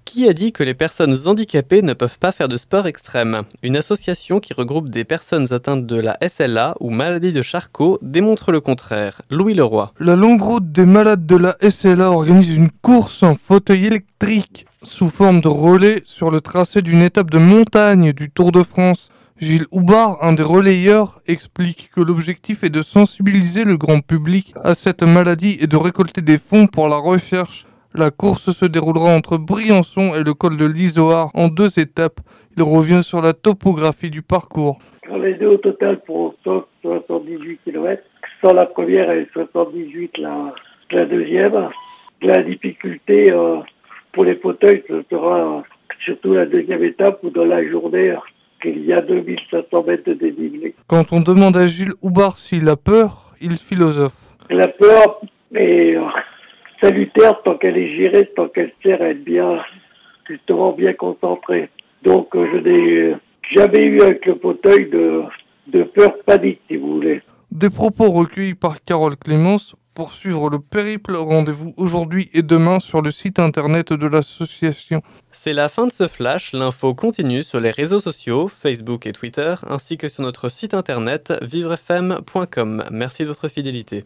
Qui a dit que les personnes handicapées ne peuvent pas faire de sport extrême ? Une association qui regroupe des personnes atteintes de la SLA ou maladie de Charcot démontre le contraire. Louis Leroy. La longue route des malades de la SLA organise une course en fauteuil électrique sous forme de relais sur le tracé d'une étape de montagne du Tour de France. Gilles Houbard, un des relayeurs, explique que l'objectif est de sensibiliser le grand public à cette maladie et de récolter des fonds pour la recherche. La course se déroulera entre Briançon et le col de l'Izoard en 2 étapes. Il revient sur la topographie du parcours. Les deux au total pour 78 km. Sans la première et 78 la deuxième. La difficulté pour les fauteuils, ce sera surtout la deuxième étape où dans la journée, il y a 2500 mètres de dénivelé. Quand on demande à Gilles Houbard s'il a peur, il philosophe. La peur est salutaire tant qu'elle est gérée, tant qu'elle sert à être justement bien concentrée. Donc je n'ai jamais eu avec le fauteuil de peur panique, si vous voulez. Des propos recueillis par Carole Clémence. Pour suivre le périple, rendez-vous aujourd'hui et demain sur le site internet de l'association. C'est la fin de ce flash. L'info continue sur les réseaux sociaux, Facebook et Twitter, ainsi que sur notre site internet vivrefm.com. Merci de votre fidélité.